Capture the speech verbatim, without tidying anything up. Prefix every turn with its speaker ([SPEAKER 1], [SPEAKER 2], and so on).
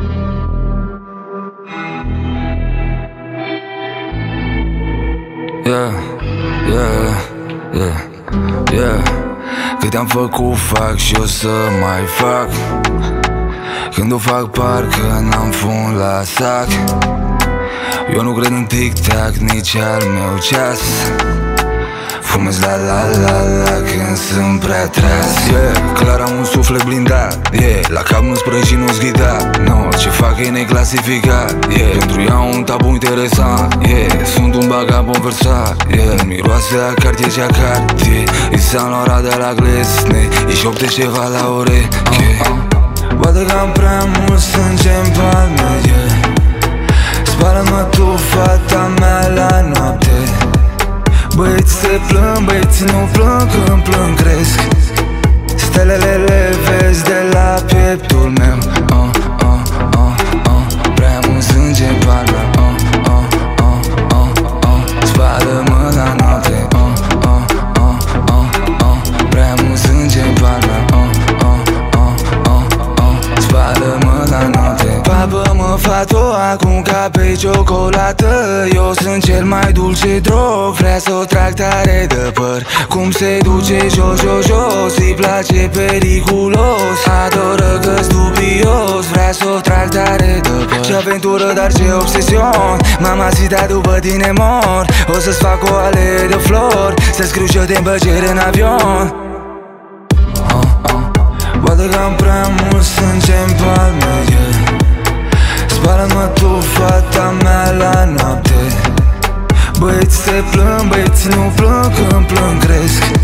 [SPEAKER 1] Yeah, yeah, yeah, yeah. Cât am făcut fac și o să mai fac. Când o fac parcă n-am fund la sac. Eu nu cred în tic-tac, nici al meu ceas. Fumez la la la la când sunt prea tras. Yeah, clar am un suflet blindat. Yeah, la cap nu sprăji, nu-ți ghida. No, ce fac e neclasificat. Yeah, pentru ea un tabu interesant. Yeah, sunt un vagabond versat. Yeah, miroase la Cartier și a Cartier. E Saint Laurent de la Glesne. E șopte ceva la ureche. Poate că am prea mult sânge în palme. Yeah, spală-mă tu, fata mea, la noapte. Băieți se plâng, băieți nu plâng, când plâng cresc. Stelele le vezi de la pieptul meu. uh, uh, uh, uh. Prea mult sânge în palme. uh, uh, uh, uh, uh. Spală-mă la noapte. uh, uh, uh, uh, uh. Prea mult sânge în palme. uh, uh, uh, uh, uh. Spală-mă la noapte. Papă-mă, fato, acum ca pe ciocolată. Eu sunt cel mai dulce drog. Vrea să o trag tare de păr. Cum se duce jos, jos, jos. Îi place periculos. Adoră că-s dubios. Vrea să o trag tare de păr. Ce aventură, dar ce obsesion. Mamacita, după tine mor. O să-ți fac o alee de flori. Să scriu și-o de îmbăcere în avion. uh, uh. Poate că am prea mult sânge în palme. Yeah, spală-mă tu, fata mea, la noapte. Băieți se plâng, băieți nu plâng, când plâng cresc.